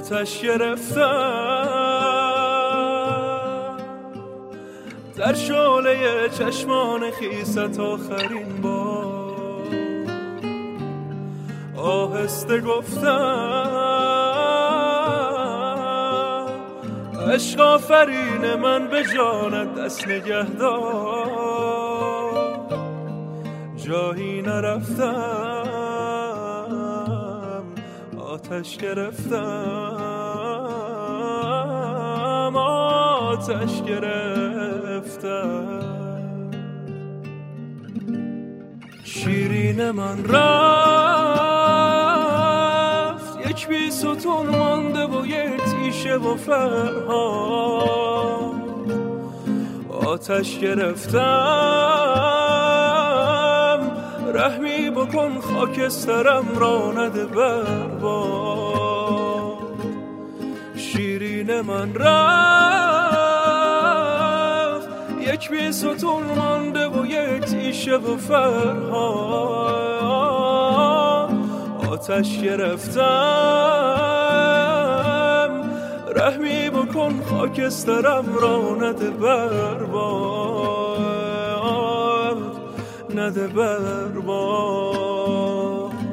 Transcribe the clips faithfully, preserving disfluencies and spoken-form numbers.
آتش گرفتم در شعله چشمان خیست آخرین بار آهسته گفتم عشق آفرین من به جانت دست نگهدار جایی نرفتم آتش گرفتم آتش گرفتم شیرین من رفت یک بی ستون مانده و یک تیشه و فرهاد آتش گرفتم رحمی بکن خاکسترم را نده برباد شیرین من رفت یک بی ستون مانده و یک تیشه و فرهاد آتش گرفتم رحمی بکن خاکسترم را نده برباد نده برباد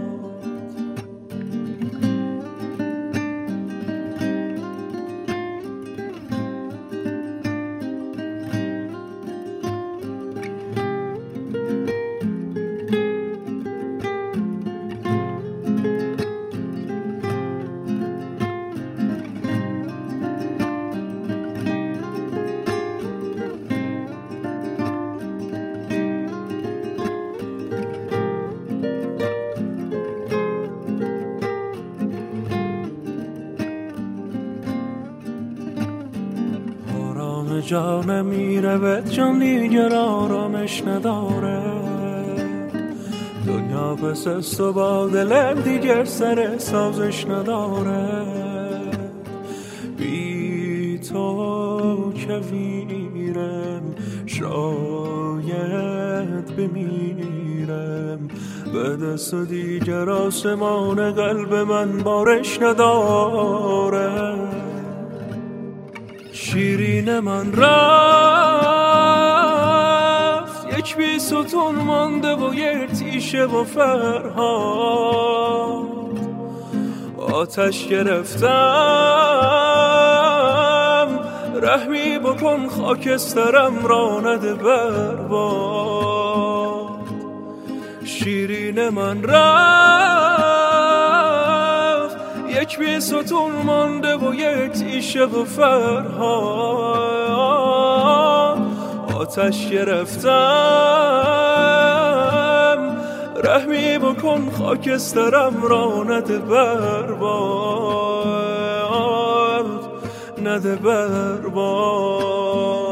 جانم میره به جان دیگر آرامش نداره دنیا پس از تو با دلم دیگر سر سازش نداره بی تو کویرم شاید بمیرم به دست دیگر آسمان قلب من بارش نداره شیرین من رفت یک بی ستون مانده و یک تیشه و فرهاد آتش گرفتم رحمی بکن خاکسترم را نده برباد شیرین من رفت یک بی ستون مانده و یک تیشه و فرهاد آتش گرفتم رحمی بکن خاکسترم را نده برباد نده برباد